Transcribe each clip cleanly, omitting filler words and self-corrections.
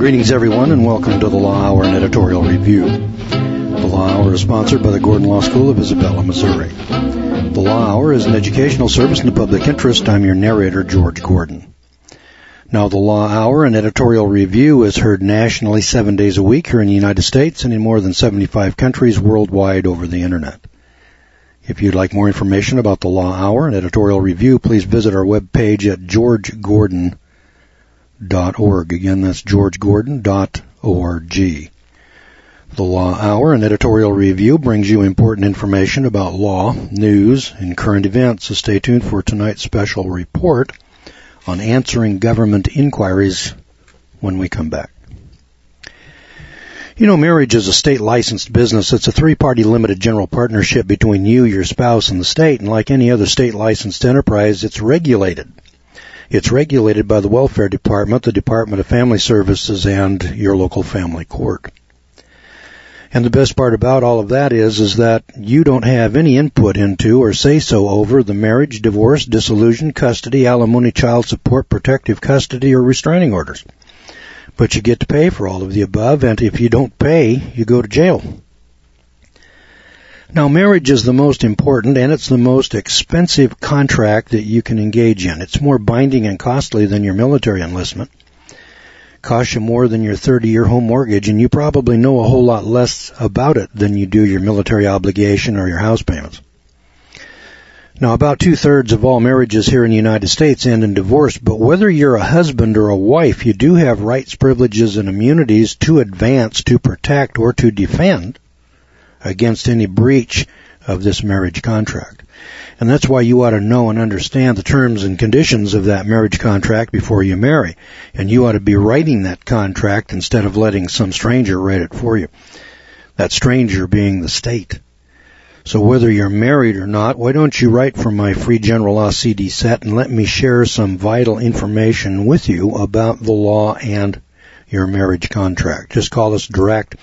Greetings, everyone, and welcome to the Law Hour and Editorial Review. The Law Hour is sponsored by the Gordon Law School of Isabella, Missouri. The Law Hour is an educational service in the public interest. I'm your narrator, George Gordon. Now, the Law Hour and Editorial Review is heard nationally 7 days a week here in the United States and in more than 75 countries worldwide over the Internet. If you'd like more information about the Law Hour and Editorial Review, please visit our webpage at georgegordon.org. Again, that's georgegordon.org. The Law Hour and Editorial Review brings you important information about law, news, and current events, so stay tuned for tonight's special report on answering government inquiries when we come back. You know, marriage is a state-licensed business. It's a three-party limited general partnership between you, your spouse, and the state, and like any other state-licensed enterprise, it's regulated. It's regulated by the Welfare Department, the Department of Family Services, and your local family court. And the best part about all of that is that you don't have any input into or say-so over the marriage, divorce, dissolution, custody, alimony, child support, protective custody, or restraining orders. But you get to pay for all of the above, and if you don't pay, you go to jail. Now, marriage is the most important, and it's the most expensive contract that you can engage in. It's more binding and costly than your military enlistment. Costs you more than your 30-year home mortgage, and you probably know a whole lot less about it than you do your military obligation or your house payments. Now, about 2/3 of all marriages here in the United States end in divorce, but whether you're a husband or a wife, you do have rights, privileges, and immunities to advance, to protect, or to defend against any breach of this marriage contract. And that's why you ought to know and understand the terms and conditions of that marriage contract before you marry. And you ought to be writing that contract instead of letting some stranger write it for you. That stranger being the state. So whether you're married or not, why don't you write for my free general law CD set and let me share some vital information with you about the law and your marriage contract. Just call us direct,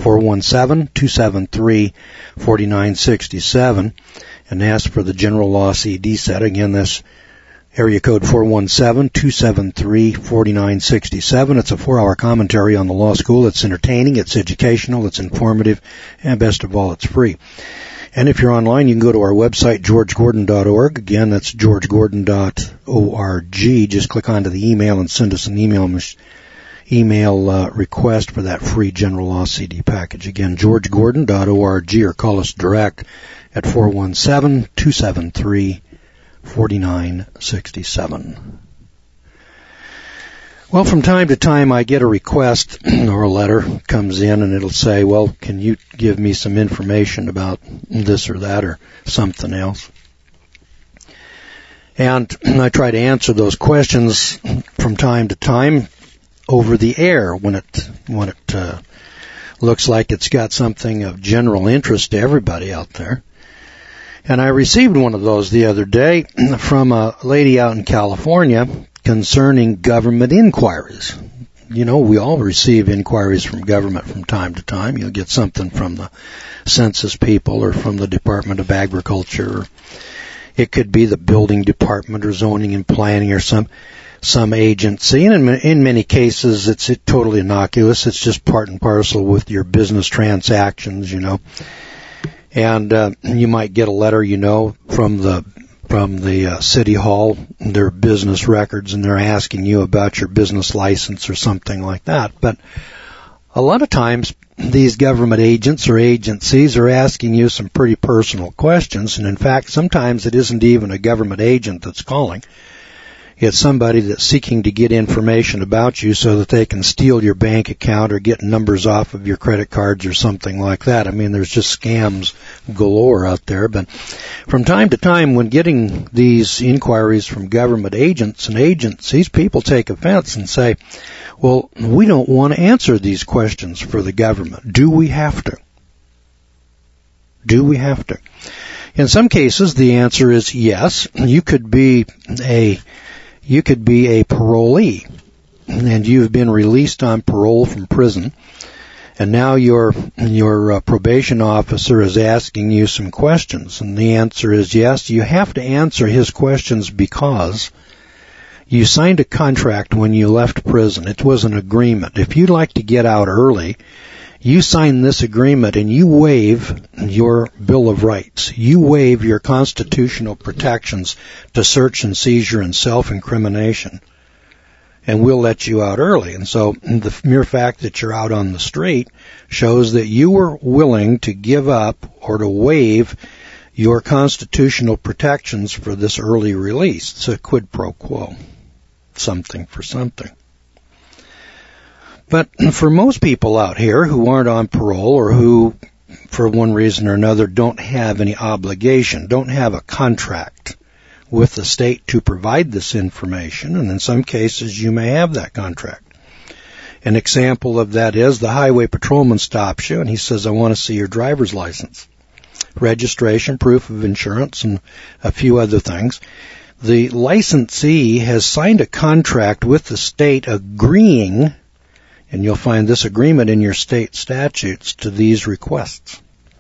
417-273-4967, and ask for the general law CD set. Again, that's area code 417-273-4967. It's a 4-hour commentary on the law school. It's entertaining, it's educational, it's informative, and best of all, it's free. And if you're online, you can go to our website, georgegordon.org. Again, that's georgegordon.org. Just click onto the email and send us an email request for that free general law CD package. Again, georgegordon.org, or call us direct at 417-273-4967. Well, from time to time I get a request or a letter comes in and it'll say, well, can you give me some information about this or that or something else? And I try to answer those questions from time to time over the air when it looks like it's got something of general interest to everybody out there. And I received one of those the other day from a lady out in California concerning government inquiries. You know, we all receive inquiries from government from time to time. You'll get something from the census people or from the Department of Agriculture. It could be the building department or zoning and planning or some agency. And in many cases, it's totally innocuous. It's just part and parcel with your business transactions, you know. And you might get a letter, you know, from the city hall, their business records, and they're asking you about your business license or something like that. But a lot of times, these government agents or agencies are asking you some pretty personal questions, and in fact, sometimes it isn't even a government agent that's calling. It's somebody that's seeking to get information about you so that they can steal your bank account or get numbers off of your credit cards or something like that. I mean, there's just scams galore out there. But from time to time, when getting these inquiries from government agents and agencies, people take offense and say, well, we don't want to answer these questions for the government. Do we have to? Do we have to? In some cases, the answer is yes. You could be a parolee, and you've been released on parole from prison, and now your probation officer is asking you some questions, and the answer is yes. You have to answer his questions because You signed a contract when you left prison. It was an agreement. If you'd like to get out early, you sign this agreement and you waive your Bill of Rights. You waive your constitutional protections to search and seizure and self-incrimination. And we'll let you out early. And so the mere fact that you're out on the street shows that you were willing to give up or to waive your constitutional protections for this early release. It's a quid pro quo. Something for something. But for most people out here who aren't on parole or who, for one reason or another, don't have any obligation, don't have a contract with the state to provide this information, and in some cases you may have that contract. An example of that is the highway patrolman stops you and he says, I want to see your driver's license, registration, proof of insurance, and a few other things. The licensee has signed a contract with the state agreeing, and you'll find this agreement in your state statutes, to these requests.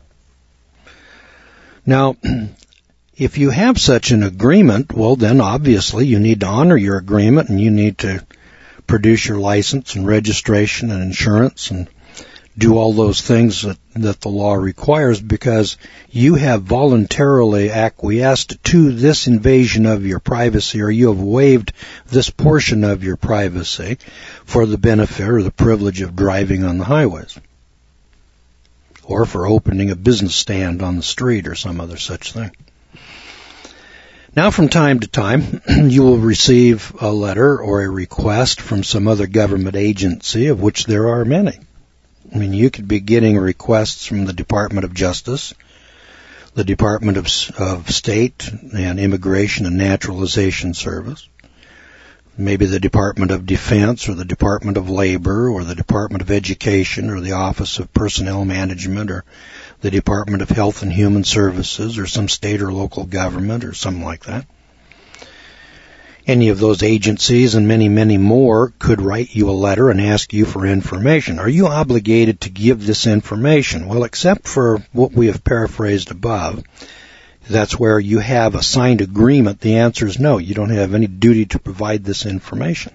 Now, if you have such an agreement, well, then obviously you need to honor your agreement and you need to produce your license and registration and insurance and do all those things that the law requires, because you have voluntarily acquiesced to this invasion of your privacy, or you have waived this portion of your privacy for the benefit or the privilege of driving on the highways, or for opening a business stand on the street or some other such thing. Now, from time to time, you will receive a letter or a request from some other government agency, of which there are many. I mean, you could be getting requests from the Department of Justice, the Department of State and Immigration and Naturalization Service, maybe the Department of Defense or the Department of Labor or the Department of Education or the Office of Personnel Management or the Department of Health and Human Services or some state or local government or something like that. Any of those agencies and many, many more could write you a letter and ask you for information. Are you obligated to give this information? Well, except for what we have paraphrased above, that's where you have a signed agreement. The answer is no. You don't have any duty to provide this information.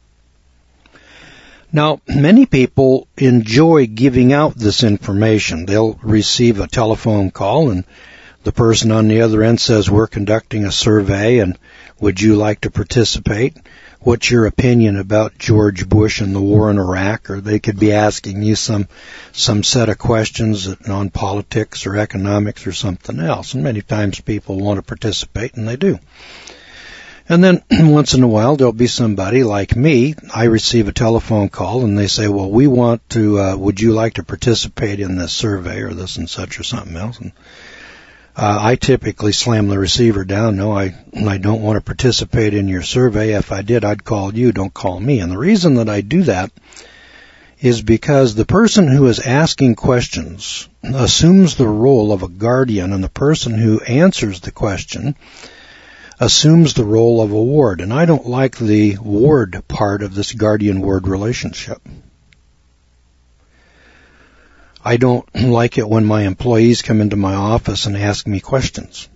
Now, many people enjoy giving out this information. They'll receive a telephone call and the person on the other end says, we're conducting a survey and would you like to participate? What's your opinion about George Bush and the war in Iraq? Or they could be asking you some set of questions on politics or economics or something else. And many times people want to participate, and they do. And then once in a while there'll be somebody like me. I receive a telephone call and they say, well, we want to, would you like to participate in this survey or this and such or something else? And I typically slam the receiver down. No, I don't want to participate in your survey. If I did, I'd call you. Don't call me. And the reason that I do that is because the person who is asking questions assumes the role of a guardian, and the person who answers the question assumes the role of a ward. And I don't like the ward part of this guardian-ward relationship. I don't like it when my employees come into my office and ask me questions.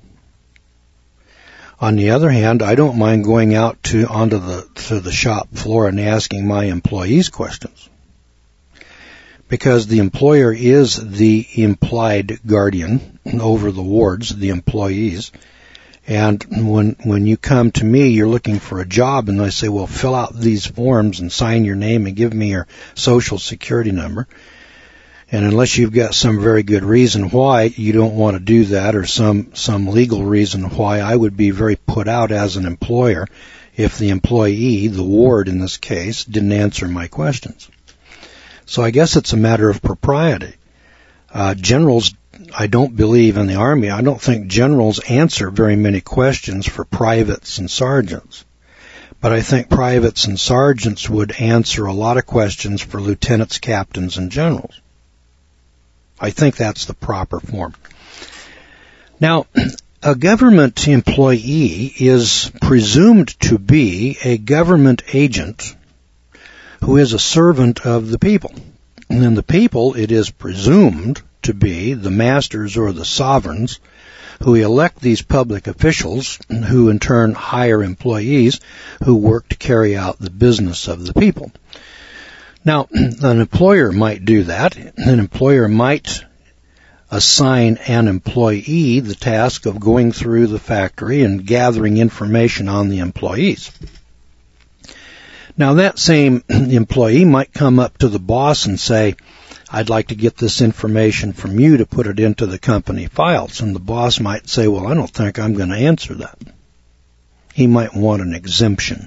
On the other hand, I don't mind going out to the shop floor and asking my employees questions, because the employer is the implied guardian over the wards, the employees. And when you come to me, you're looking for a job, and I say, well, fill out these forms and sign your name and give me your social security number. And unless you've got some very good reason why you don't want to do that, or some legal reason why, I would be very put out as an employer if the employee, the ward in this case, didn't answer my questions. So I guess it's a matter of propriety. Generals, I don't believe in the Army, I don't think generals answer very many questions for privates and sergeants. But I think privates and sergeants would answer a lot of questions for lieutenants, captains, and generals. I think that's the proper form. Now, a government employee is presumed to be a government agent who is a servant of the people. And then the people, it is presumed to be the masters or the sovereigns who elect these public officials, who in turn hire employees who work to carry out the business of the people. Now, an employer might do that. An employer might assign an employee the task of going through the factory and gathering information on the employees. Now, that same employee might come up to the boss and say, I'd like to get this information from you to put it into the company files. And the boss might say, well, I don't think I'm going to answer that. He might want an exemption.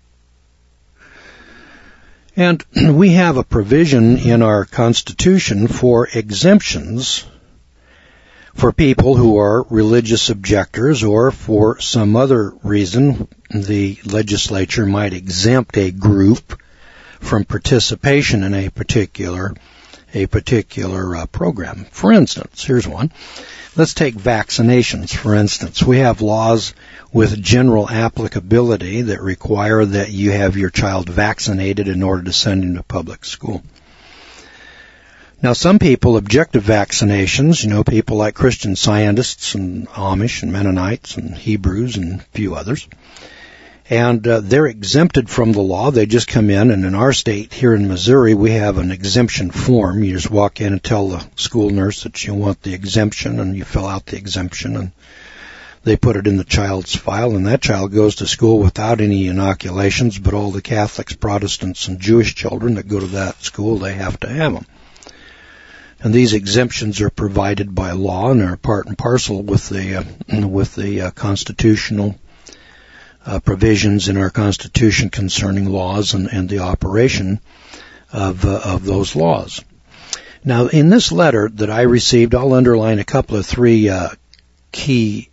And we have a provision in our Constitution for exemptions for people who are religious objectors, or for some other reason the legislature might exempt a group from participation in a particular program. For instance, here's one. Let's take vaccinations, for instance. We have laws with general applicability that require that you have your child vaccinated in order to send him to public school. Now, some people object to vaccinations, people like Christian Scientists and Amish and Mennonites and Hebrews and a few others. And they're exempted from the law. They just come in, and in our state here in Missouri, we have an exemption form. You just walk in and tell the school nurse that you want the exemption, and you fill out the exemption, and they put it in the child's file, and that child goes to school without any inoculations, but all the Catholics, Protestants, and Jewish children that go to that school, they have to have them. And these exemptions are provided by law and are part and parcel with the constitutional provisions in our Constitution concerning laws and the operation of those laws. Now, in this letter that I received, I'll underline a couple of three key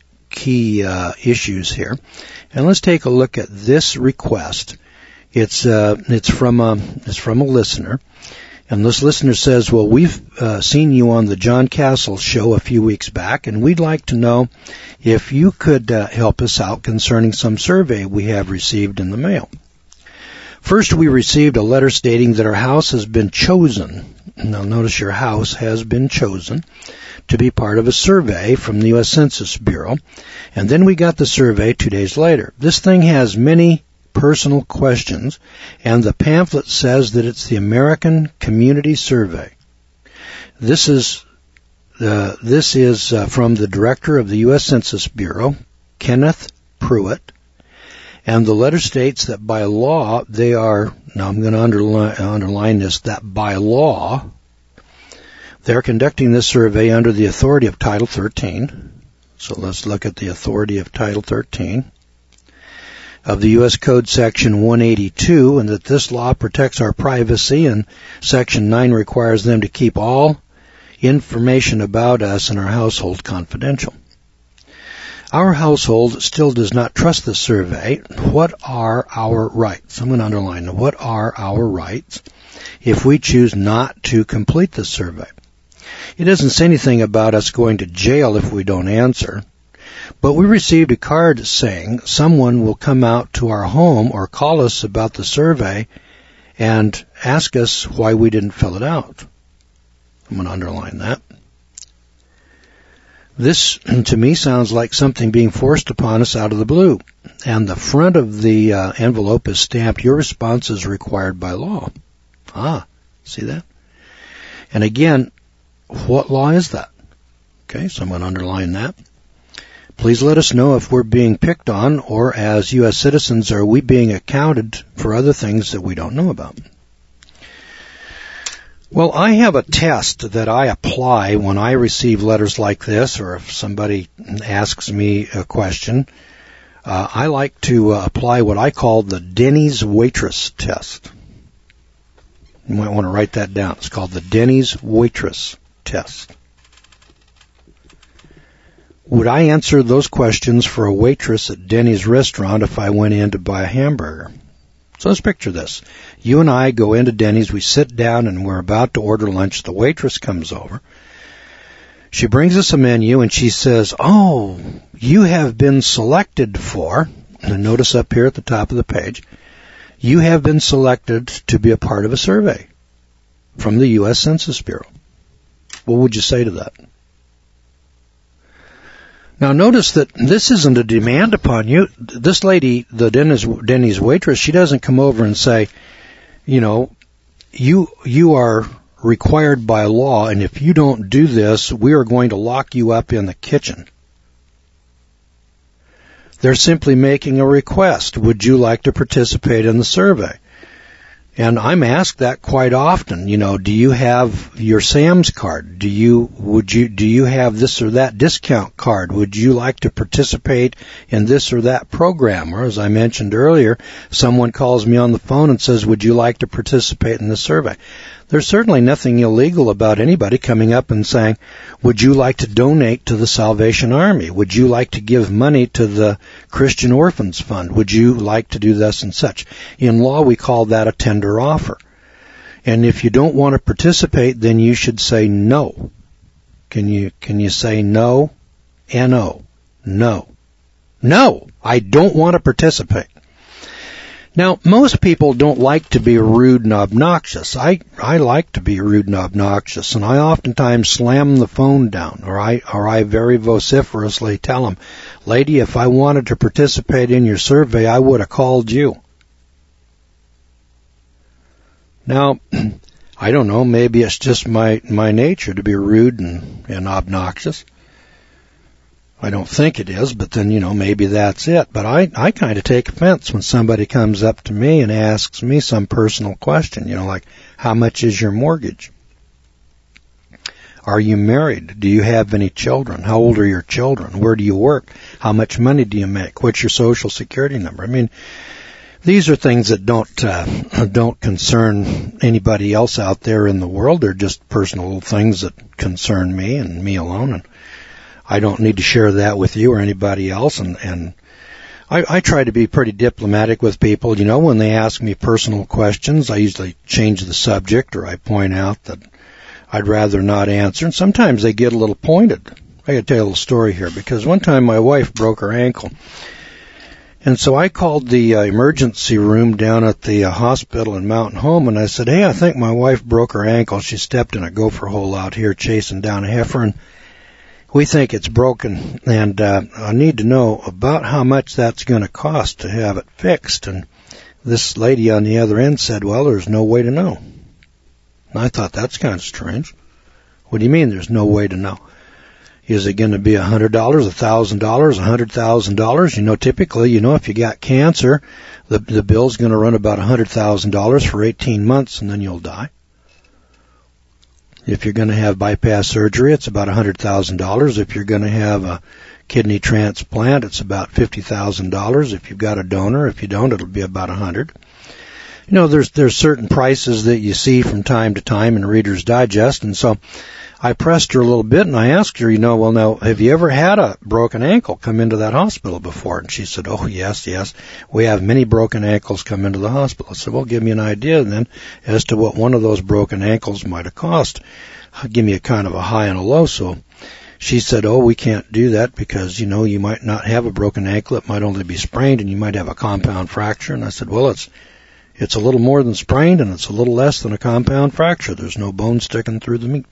issues here, and let's take a look at this request. It's from a listener. And this listener says, well, we've seen you on the John Castle show a few weeks back, and we'd like to know if you could help us out concerning some survey we have received in the mail. First, we received a letter stating that our house has been chosen. Now, notice your house has been chosen to be part of a survey from the U.S. Census Bureau. And then we got the survey 2 days later. This thing has many personal questions, and the pamphlet says that it's the American Community Survey. This is from the director of the U.S. Census Bureau, Kenneth Pruitt, and the letter states that by law they are, now I'm going to underline this, that by law they're conducting this survey under the authority of Title 13. So let's look at the authority of Title 13. Of the U.S. Code Section 182, and that this law protects our privacy, and Section 9 requires them to keep all information about us and our household confidential. Our household still does not trust the survey. What are our rights? I'm going to underline, what are our rights if we choose not to complete the survey? It doesn't say anything about us going to jail if we don't answer. But we received a card saying someone will come out to our home or call us about the survey and ask us why we didn't fill it out. I'm going to underline that. This, to me, sounds like something being forced upon us out of the blue. And the front of the envelope is stamped, your response is required by law. Ah, see that? And again, what law is that? Okay, so I'm going to underline that. Please let us know if we're being picked on, or as U.S. citizens, are we being accounted for other things that we don't know about? Well, I have a test that I apply when I receive letters like this, or if somebody asks me a question. I like to apply what I call the Denny's waitress test. You might want to write that down. It's called the Denny's waitress test. Would I answer those questions for a waitress at Denny's restaurant if I went in to buy a hamburger? So let's picture this. You and I go into Denny's, we sit down, and we're about to order lunch. The waitress comes over. She brings us a menu, and she says, oh, you have been selected for, and notice up here at the top of the page, you have been selected to be a part of a survey from the U.S. Census Bureau. What would you say to that? Now notice that this isn't a demand upon you. This lady, the Denny's waitress, she doesn't come over and say, you know, you are required by law, and if you don't do this, we are going to lock you up in the kitchen. They're simply making a request. Would you like to participate in the survey? And I'm asked that quite often. You know, do you have your Sam's card? Do you have this or that discount card? Would you like to participate in this or that program? Or as I mentioned earlier, someone calls me on the phone and says, would you like to participate in the survey? There's certainly nothing illegal about anybody coming up and saying, would you like to donate to the Salvation Army? Would you like to give money to the Christian Orphans Fund? Would you like to do this and such? In law, we call that a tender offer. And if you don't want to participate, then you should say no. Can you say no? N-O. No. No, I don't want to participate. Now, most people don't like to be rude and obnoxious. I like to be rude and obnoxious, and I oftentimes slam the phone down, or I very vociferously tell them, lady, if I wanted to participate in your survey, I would have called you. Now, I don't know, maybe it's just my nature to be rude and obnoxious. I don't think it is, but then, you know, maybe that's it. But I kind of take offense when somebody comes up to me and asks me some personal question, you know, like, how much is your mortgage? Are you married? Do you have any children? How old are your children? Where do you work? How much money do you make? What's your social security number? I mean, these are things that don't concern anybody else out there in the world. They're just personal things that concern me and me alone, and I don't need to share that with you or anybody else, and I try to be pretty diplomatic with people. You know, when they ask me personal questions, I usually change the subject, or I point out that I'd rather not answer, and sometimes they get a little pointed. I gotta tell you a little story here, because one time my wife broke her ankle, and so I called the emergency room down at the hospital in Mountain Home, and I said, hey, I think my wife broke her ankle. She stepped in a gopher hole out here chasing down a heifer, and we think it's broken, and I need to know about how much that's going to cost to have it fixed. And this lady on the other end said, well, there's no way to know. And I thought, that's kind of strange. What do you mean there's no way to know? Is it going to be $100, $1,000, $100,000? You know, typically, you know, if you got cancer, the bill's going to run about $100,000 for 18 months, and then you'll die. If you're going to have bypass surgery, it's about $100,000. If you're going to have a kidney transplant, it's about $50,000. If you've got a donor, if you don't, it'll be about $100,000. You know, there's certain prices that you see from time to time in Reader's Digest, and so I pressed her a little bit, and I asked her, you know, well, now, have you ever had a broken ankle come into that hospital before? And she said, oh, yes, we have many broken ankles come into the hospital. I said, well, give me an idea then as to what one of those broken ankles might have cost. Give me a kind of a high and a low. So she said, oh, we can't do that because, you know, you might not have a broken ankle. It might only be sprained, and you might have a compound fracture. And I said, well, it's a little more than sprained, and it's a little less than a compound fracture. There's no bone sticking through the meat.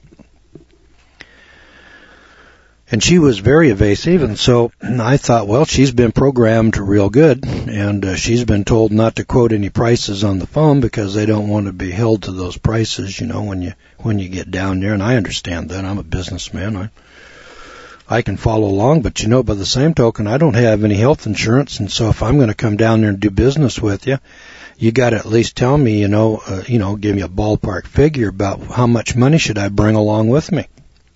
And she was very evasive, and so I thought, well, she's been programmed real good, and she's been told not to quote any prices on the phone because they don't want to be held to those prices, you know, when you get down there. And I understand that. I'm a businessman. I can follow along, but, you know, by the same token, I don't have any health insurance, and so if I'm going to come down there and do business with you, you got to at least tell me, give me a ballpark figure about how much money should I bring along with me.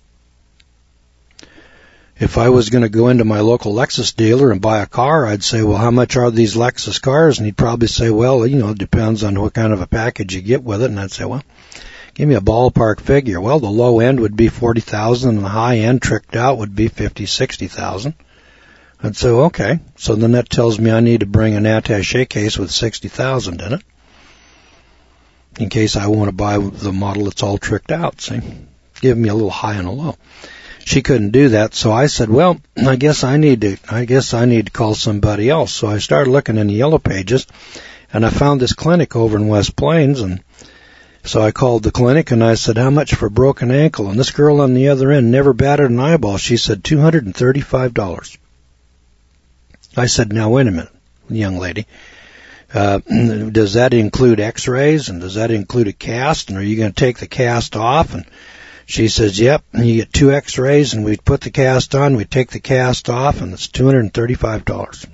If I was going to go into my local Lexus dealer and buy a car, I'd say, well, how much are these Lexus cars? And he'd probably say, well, you know, it depends on what kind of a package you get with it. And I'd say, well, give me a ballpark figure. Well, the low end would be $40,000 and the high end tricked out would be $50,000, $60,000. I'd say, okay. So then that tells me I need to bring an attaché case with $60,000 in it in case I want to buy the model that's all tricked out. See, give me a little high and a low. She couldn't do that, so I said, well, I guess I need to call somebody else. So I started looking in the Yellow Pages, and I found this clinic over in West Plains, and So I called the clinic and I said, how much for a broken ankle? And this girl on the other end never batted an eyeball. She said $235. I said, now wait a minute, young lady. Does that include x-rays, and does that include a cast, and are you going to take the cast off? And she says, yep, and you get 2 x-rays, and we put the cast on, we take the cast off, and it's $235.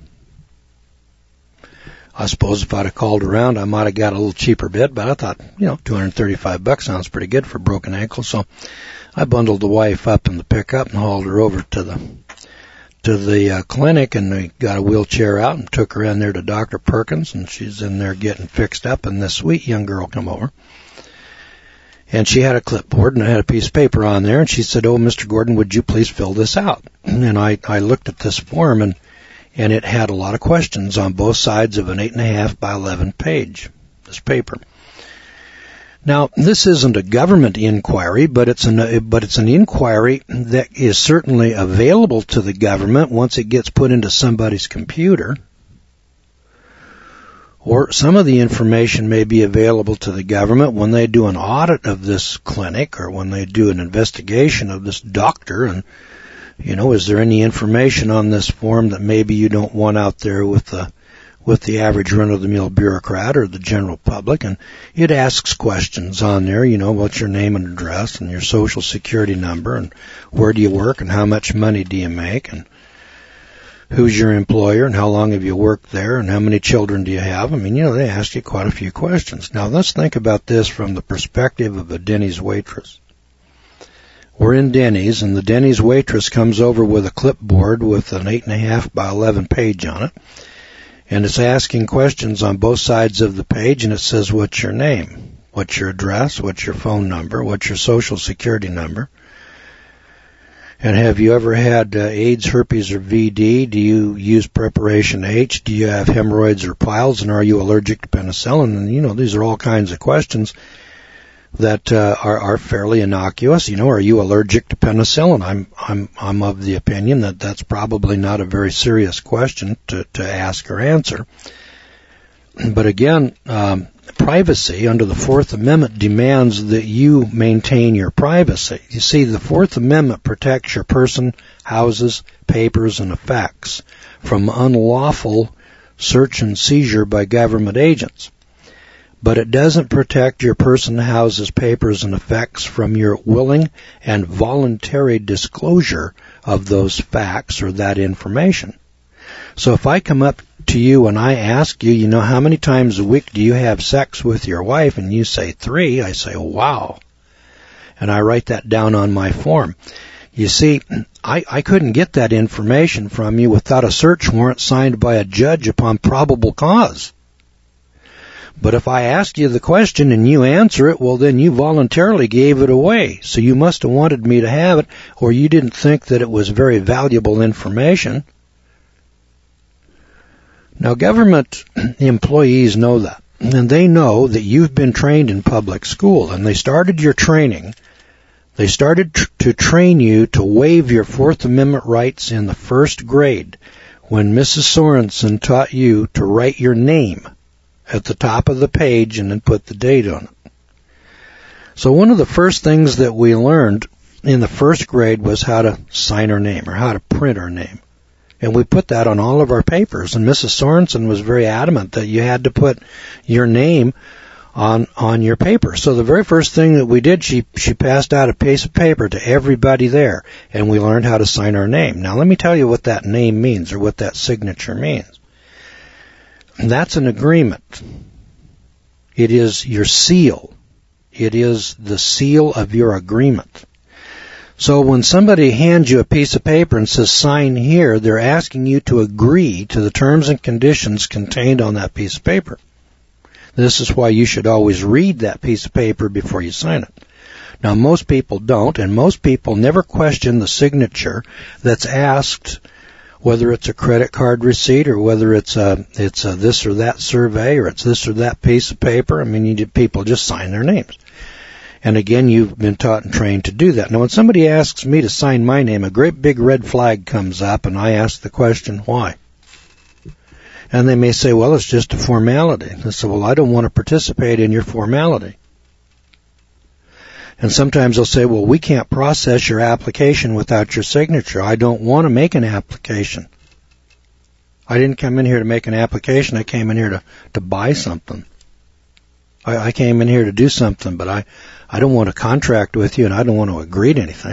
I suppose if I'd have called around, I might have got a little cheaper bid, but I thought, $235 sounds pretty good for a broken ankle, so I bundled the wife up in the pickup and hauled her over to the clinic, and we got a wheelchair out and took her in there to Dr. Perkins, and she's in there getting fixed up, and this sweet young girl come over. And she had a clipboard, and I had a piece of paper on there, and she said, oh, Mr. Gordon, would you please fill this out? And I looked at this form, and it had a lot of questions on both sides of an 8.5 by 11 page, this paper. Now, this isn't a government inquiry, but it's an inquiry that is certainly available to the government once it gets put into somebody's computer. Or some of the information may be available to the government when they do an audit of this clinic or when they do an investigation of this doctor. And, is there any information on this form that maybe you don't want out there with the average run-of-the-mill bureaucrat or the general public? And it asks questions on there, what's your name and address and your social security number and where do you work and how much money do you make and who's your employer and how long have you worked there and how many children do you have? I mean, they ask you quite a few questions. Now, let's think about this from the perspective of a Denny's waitress. We're in Denny's, and the Denny's waitress comes over with a clipboard with an 8.5 by 11 page on it. And it's asking questions on both sides of the page, and it says, what's your name? What's your address? What's your phone number? What's your social security number? And have you ever had AIDS, herpes, or VD? Do you use Preparation H? Do you have hemorrhoids or piles? And are you allergic to penicillin? And, these are all kinds of questions that are fairly innocuous. Are you allergic to penicillin? I'm of the opinion that that's probably not a very serious question to ask or answer. But again, privacy under the Fourth Amendment demands that you maintain your privacy. You see, the Fourth Amendment protects your person, houses, papers, and effects from unlawful search and seizure by government agents. But it doesn't protect your person, houses, papers, and effects from your willing and voluntary disclosure of those facts or that information. So if I come up to you and I ask you, how many times a week do you have sex with your wife? And you say 3, I say, wow. And I write that down on my form. You see, I couldn't get that information from you without a search warrant signed by a judge upon probable cause. But if I ask you the question and you answer it, well, then you voluntarily gave it away. So you must have wanted me to have it, or you didn't think that it was very valuable information. Now, government employees know that, and they know that you've been trained in public school, and they started your training. They started to train you to waive your Fourth Amendment rights in the first grade when Mrs. Sorensen taught you to write your name at the top of the page and then put the date on it. So one of the first things that we learned in the first grade was how to sign our name or how to print our name. And we put that on all of our papers. And Mrs. Sorensen was very adamant that you had to put your name on your paper. So the very first thing that we did, she passed out a piece of paper to everybody there, and we learned how to sign our name. Now let me tell you what that name means or what that signature means. That's an agreement. It is your seal. It is the seal of your agreement. So when somebody hands you a piece of paper and says sign here, they're asking you to agree to the terms and conditions contained on that piece of paper. This is why you should always read that piece of paper before you sign it. Now most people don't, and most people never question the signature that's asked, whether it's a credit card receipt or whether it's a this or that survey or it's this or that piece of paper. I mean, people just sign their names. And again, you've been taught and trained to do that. Now, when somebody asks me to sign my name, a great big red flag comes up, and I ask the question, why? And they may say, well, it's just a formality. I say, well, I don't want to participate in your formality. And sometimes they'll say, well, we can't process your application without your signature. I don't want to make an application. I didn't come in here to make an application. I came in here to buy something. I came in here to do something, but I don't want to contract with you, and I don't want to agree to anything.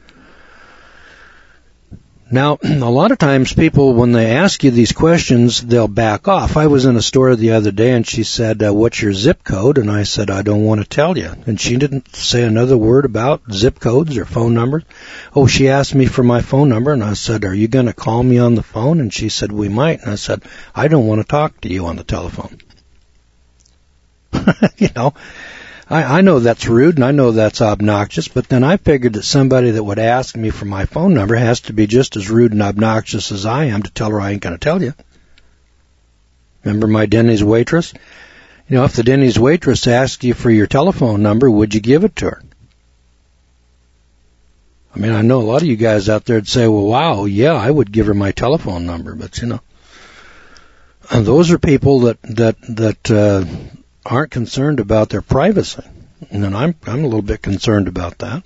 Now, a lot of times people, when they ask you these questions, they'll back off. I was in a store the other day, and she said, what's your zip code? And I said, I don't want to tell you. And she didn't say another word about zip codes or phone numbers. Oh, she asked me for my phone number, and I said, are you going to call me on the phone? And she said, we might. And I said, I don't want to talk to you on the telephone. You know, I know that's rude and I know that's obnoxious, but then I figured that somebody that would ask me for my phone number has to be just as rude and obnoxious as I am to tell her I ain't going to tell you. Remember my Denny's waitress? You know, if the Denny's waitress asked you for your telephone number, would you give it to her? I mean, I know a lot of you guys out there would say, well, wow, yeah, I would give her my telephone number, but you know, and those are people that aren't concerned about their privacy, and I'm a little bit concerned about that.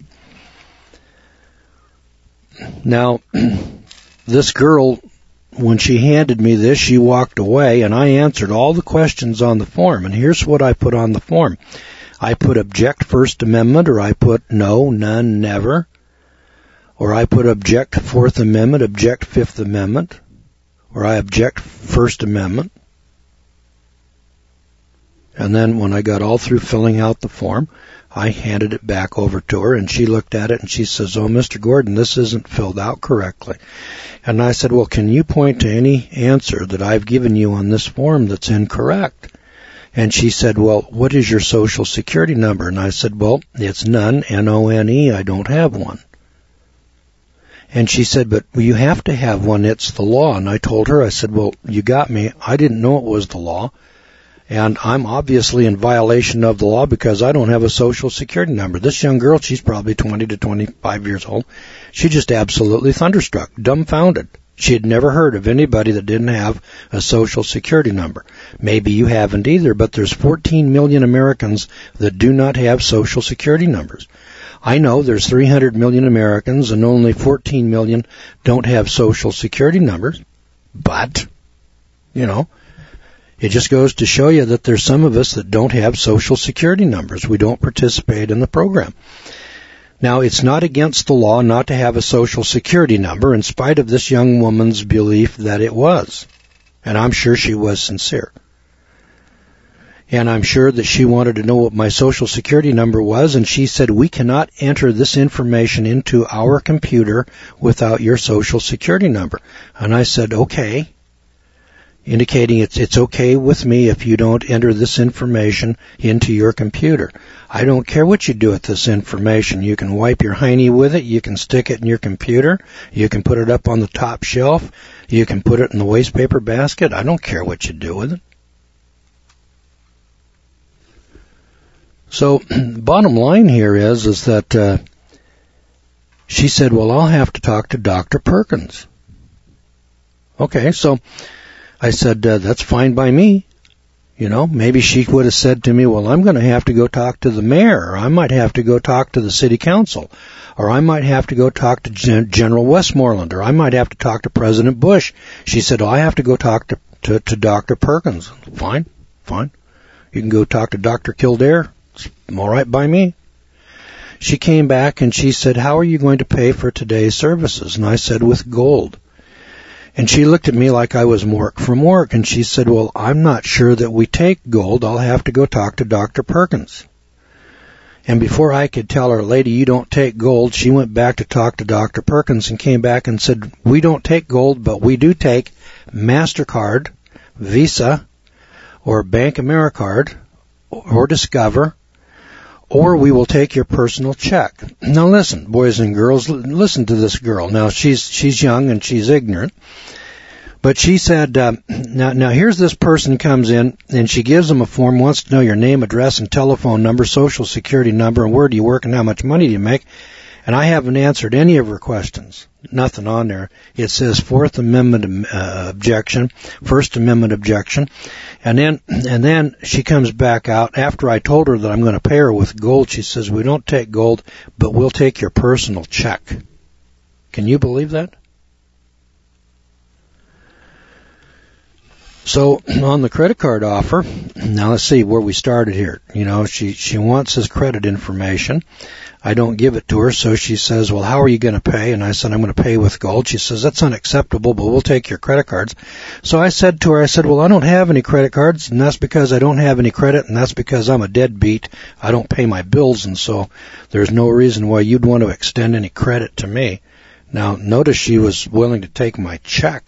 Now, this girl, when she handed me this, she walked away, and I answered all the questions on the form, and here's what I put on the form. I put object First Amendment, or I put no, none, never, or I put object Fourth Amendment, object Fifth Amendment, or I object First Amendment. And then when I got all through filling out the form, I handed it back over to her, and she looked at it, and she says, oh, Mr. Gordon, this isn't filled out correctly. And I said, well, can you point to any answer that I've given you on this form that's incorrect? And she said, well, what is your Social Security number? And I said, well, it's none, N-O-N-E, I don't have one. And she said, but you have to have one, it's the law. And I told her, I said, well, you got me, I didn't know it was the law. And I'm obviously in violation of the law because I don't have a Social Security number. This young girl, she's probably 20 to 25 years old. She just absolutely thunderstruck, dumbfounded. She had never heard of anybody that didn't have a Social Security number. Maybe you haven't either, but there's 14 million Americans that do not have Social Security numbers. I know there's 300 million Americans and only 14 million don't have Social Security numbers. But, you know, it just goes to show you that there's some of us that don't have Social Security numbers. We don't participate in the program. Now, it's not against the law not to have a Social Security number, in spite of this young woman's belief that it was. And I'm sure she was sincere. And I'm sure that she wanted to know what my Social Security number was, and she said, we cannot enter this information into our computer without your Social Security number. And I said, okay, indicating it's okay with me if you don't enter this information into your computer. I don't care what you do with this information. You can wipe your hiney with it. You can stick it in your computer. You can put it up on the top shelf. You can put it in the waste paper basket. I don't care what you do with it. So, bottom line here is that she said, well, I'll have to talk to Dr. Perkins. Okay, so I said, that's fine by me. You know, maybe she would have said to me, well, I'm going to have to go talk to the mayor, or I might have to go talk to the city council, or I might have to go talk to General Westmoreland, or I might have to talk to President Bush. She said, oh, I have to go talk to Dr. Perkins. Fine. You can go talk to Dr. Kildare. It's all right by me. She came back and she said, how are you going to pay for today's services? And I said, with gold. And she looked at me like I was Mork from Mork, and she said, well, I'm not sure that we take gold. I'll have to go talk to Dr. Perkins. And before I could tell her, lady, you don't take gold, she went back to talk to Dr. Perkins and came back and said, we don't take gold, but we do take MasterCard, Visa, or Bank AmeriCard, or Discover, or we will take your personal check. Now listen, boys and girls, listen to this girl. Now she's young and she's ignorant, but she said, now here's this person comes in and she gives them a form, wants to know your name, address, and telephone number, Social Security number, and where do you work and how much money do you make. And I haven't answered any of her questions. Nothing on there. It says Fourth Amendment objection, First Amendment objection. And then she comes back out after I told her that I'm going to pay her with gold. She says, we don't take gold, but we'll take your personal check. Can you believe that? So on the credit card offer, now let's see where we started here. You know, she wants his credit information. I don't give it to her, so she says, well, how are you going to pay? And I said, I'm going to pay with gold. She says, that's unacceptable, but we'll take your credit cards. So I said to her, well, I don't have any credit cards, and that's because I don't have any credit, and that's because I'm a deadbeat. I don't pay my bills, and so there's no reason why you'd want to extend any credit to me. Now, notice she was willing to take my check.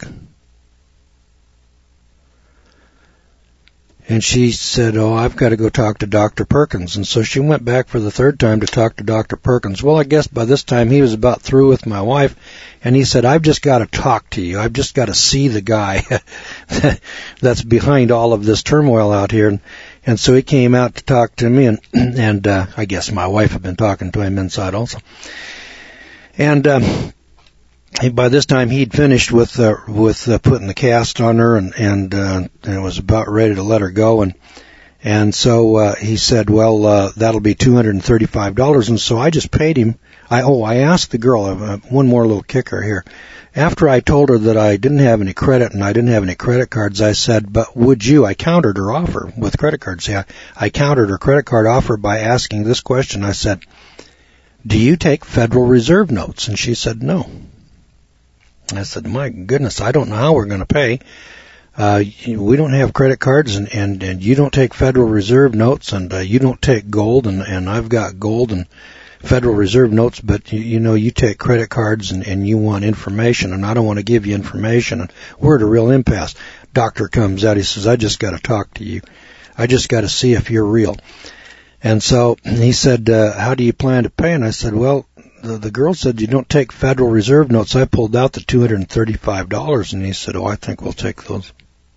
And she said, I've got to go talk to Dr. Perkins. And so she went back for the third time to talk to Dr. Perkins. Well, I guess by this time he was about through with my wife, and he said, I've just got to talk to you. I've just got to see the guy that's behind all of this turmoil out here. And so he came out to talk to me, and I guess my wife had been talking to him inside also. And by this time he'd finished with putting the cast on her, and was about ready to let her go, and so he said, well, that'll be $235, and so I just paid him. I asked the girl, one more little kicker here. After I told her that I didn't have any credit and I didn't have any credit cards, I said, but would you? I countered her offer with credit cards. Yeah, I countered her credit card offer by asking this question. I said, do you take Federal Reserve notes? And she said, no. I said, my goodness, I don't know how we're going to pay. We don't have credit cards, and you don't take Federal Reserve notes, and you don't take gold, and I've got gold and Federal Reserve notes, but you take credit cards and you want information, and I don't want to give you information, and we're at a real impasse. Doctor comes out, he says, I just got to talk to you. I just got to see if you're real. And so he said, how do you plan to pay? And I said, well, the girl said, you don't take Federal Reserve notes. I pulled out the $235, and he said, I think we'll take those.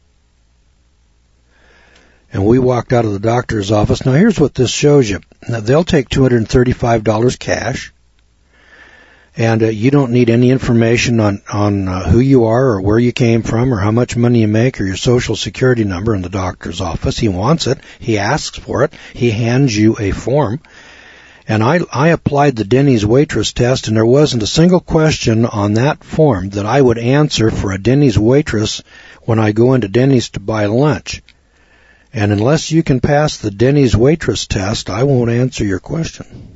And we walked out of the doctor's office. Now, here's what this shows you. Now, they'll take $235 cash, and you don't need any information on who you are or where you came from or how much money you make or your Social Security number in the doctor's office. He wants it. He asks for it. He hands you a form. And I applied the Denny's waitress test, and there wasn't a single question on that form that I would answer for a Denny's waitress when I go into Denny's to buy lunch. And unless you can pass the Denny's waitress test, I won't answer your question.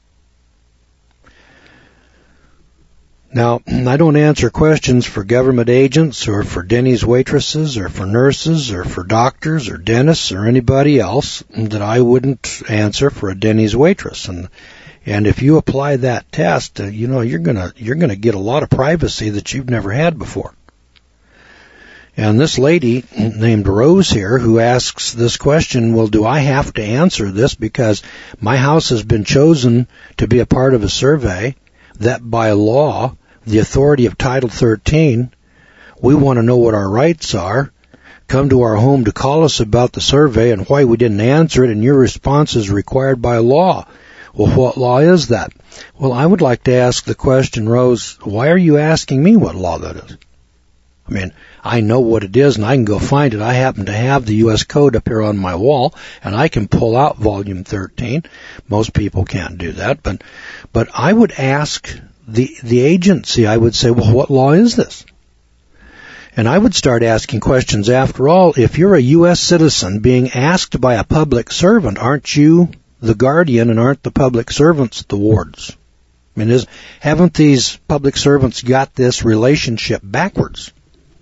Now, I don't answer questions for government agents or for Denny's waitresses or for nurses or for doctors or dentists or anybody else that I wouldn't answer for a Denny's waitress. And if you apply that test, you're gonna get a lot of privacy that you've never had before. And this lady named Rose here who asks this question, well, do I have to answer this because my house has been chosen to be a part of a survey that by law, the authority of Title 13, we want to know what our rights are, come to our home to call us about the survey and why we didn't answer it, and your response is required by law. Well, what law is that? Well, I would like to ask the question, Rose, why are you asking me what law that is? I mean, I know what it is, and I can go find it. I happen to have the U.S. Code up here on my wall, and I can pull out Volume 13. Most people can't do that, but I would ask the agency, I would say, well, what law is this? And I would start asking questions. After all, if you're a U.S. citizen being asked by a public servant, aren't you the guardian and aren't the public servants the wards? I mean, haven't these public servants got this relationship backwards?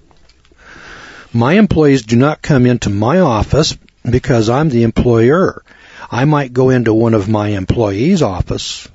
My employees do not come into my office because I'm the employer. I might go into one of my employees' offices.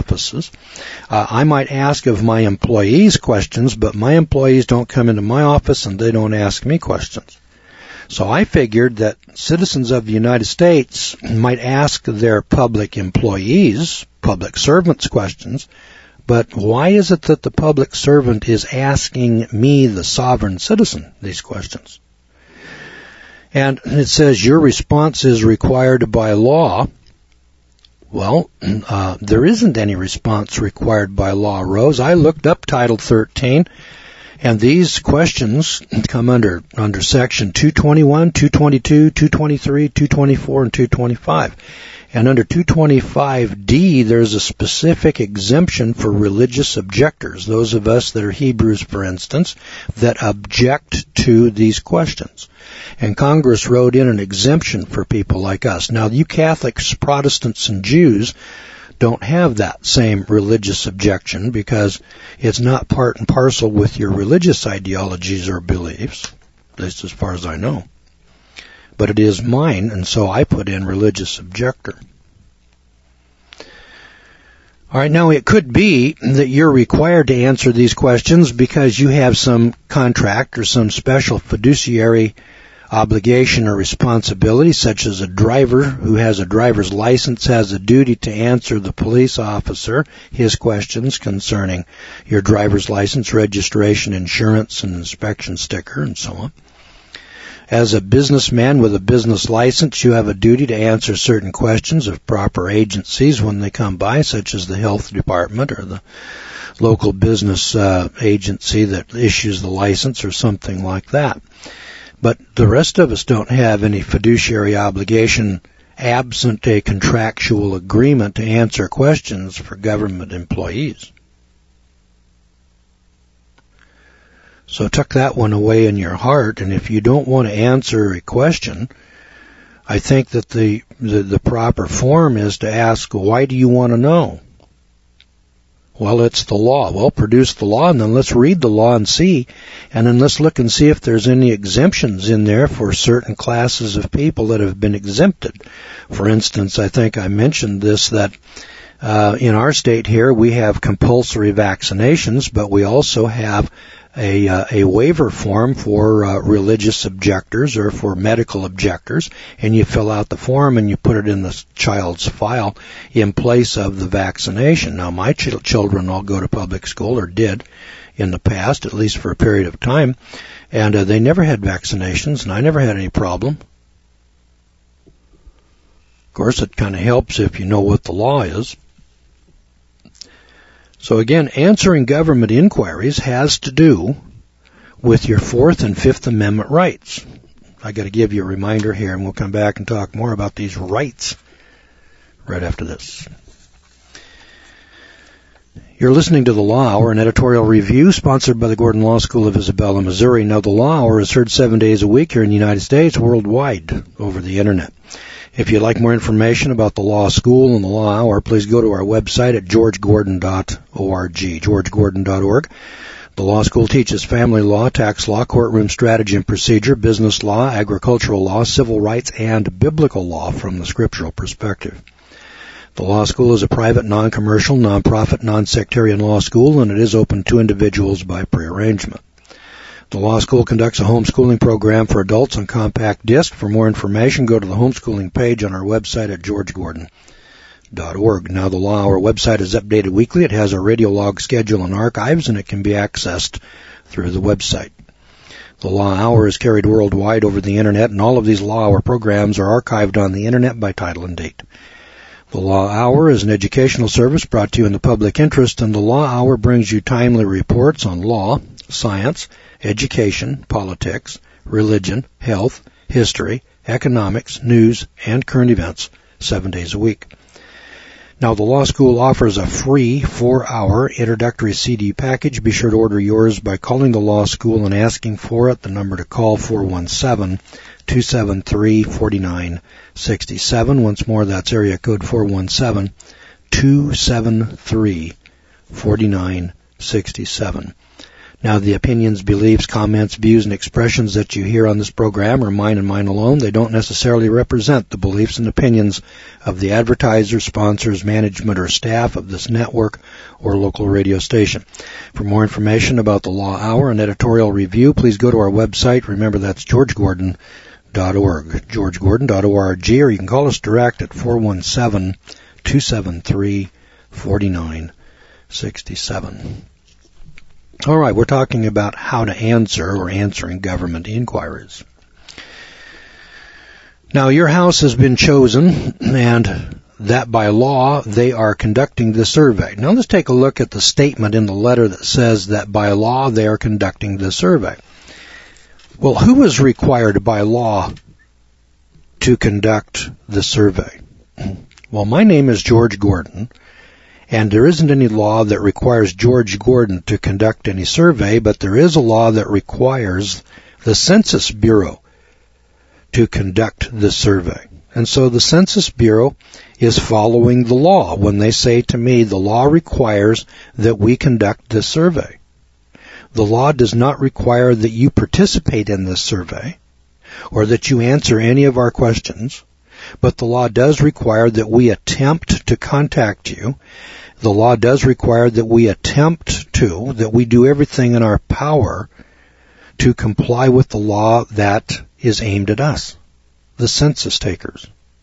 I might ask of my employees questions, but my employees don't come into my office and they don't ask me questions. So I figured that citizens of the United States might ask their public employees, public servants, questions, but why is it that the public servant is asking me, the sovereign citizen, these questions? And it says your response is required by law. Well, there isn't any response required by law, Rose. I looked up Title 13, and these questions come under Section 221, 222, 223, 224, and 225. And under 225D, there's a specific exemption for religious objectors, those of us that are Hebrews, for instance, that object to these questions. And Congress wrote in an exemption for people like us. Now, you Catholics, Protestants, and Jews don't have that same religious objection because it's not part and parcel with your religious ideologies or beliefs, at least as far as I know. But it is mine, and so I put in religious objector. All right, now it could be that you're required to answer these questions because you have some contract or some special fiduciary obligation or responsibility, such as a driver who has a driver's license has a duty to answer the police officer his questions concerning your driver's license, registration, insurance, and inspection sticker, and so on. As a businessman with a business license, you have a duty to answer certain questions of proper agencies when they come by, such as the health department or the local business agency that issues the license or something like that. But the rest of us don't have any fiduciary obligation absent a contractual agreement to answer questions for government employees. So tuck that one away in your heart, and if you don't want to answer a question, I think that the proper form is to ask, why do you want to know? Well, it's the law. Well, produce the law, and then let's read the law and see, and then let's look and see if there's any exemptions in there for certain classes of people that have been exempted. For instance, I think I mentioned this, that in our state here we have compulsory vaccinations, but we also have a waiver form for religious objectors or for medical objectors, and you fill out the form and you put it in the child's file in place of the vaccination. Now, my children all go to public school, or did in the past, at least for a period of time, and they never had vaccinations, and I never had any problem. Of course, it kind of helps if you know what the law is. So again, answering government inquiries has to do with your Fourth and Fifth Amendment rights. I got to give you a reminder here, and we'll come back and talk more about these rights right after this. You're listening to The Law Hour, an editorial review sponsored by the Gordon Law School of Isabella, Missouri. Now, The Law Hour is heard 7 days a week here in the United States, worldwide, over the Internet. If you'd like more information about the Law School and the Law Hour, please go to our website at georgegordon.org, georgegordon.org. The Law School teaches family law, tax law, courtroom strategy and procedure, business law, agricultural law, civil rights, and biblical law from the scriptural perspective. The Law School is a private, non-commercial, non-profit, non-sectarian law school, and it is open to individuals by prearrangement. The Law School conducts a homeschooling program for adults on compact disc. For more information, go to the homeschooling page on our website at georgegordon.org. Now, the Law Hour website is updated weekly. It has a radio log schedule and archives, and it can be accessed through the website. The Law Hour is carried worldwide over the Internet, and all of these Law Hour programs are archived on the Internet by title and date. The Law Hour is an educational service brought to you in the public interest, and the Law Hour brings you timely reports on law, science, education, politics, religion, health, history, economics, news, and current events 7 days a week. Now, the Law School offers a free 4-hour introductory CD package. Be sure to order yours by calling the Law School and asking for it. The number to call, 417-273-4967. Once more, that's area code 417-273-4967. Now, the opinions, beliefs, comments, views, and expressions that you hear on this program are mine and mine alone. They don't necessarily represent the beliefs and opinions of the advertisers, sponsors, management, or staff of this network or local radio station. For more information about the Law Hour and editorial review, please go to our website. Remember, that's georgegordon.org, georgegordon.org, or you can call us direct at 417-273-4967. All right, we're talking about how to answer or answering government inquiries. Now, your house has been chosen, and that by law they are conducting the survey. Now let's take a look at the statement in the letter that says that by law they are conducting the survey. Well, who is required by law to conduct the survey? Well, my name is George Gordon, and there isn't any law that requires George Gordon to conduct any survey, but there is a law that requires the Census Bureau to conduct the survey. And so the Census Bureau is following the law when they say to me, the law requires that we conduct this survey. The law does not require that you participate in this survey or that you answer any of our questions, but the law does require that we attempt to contact you. The law does require that we that we do everything in our power to comply with the law that is aimed at us, the census takers.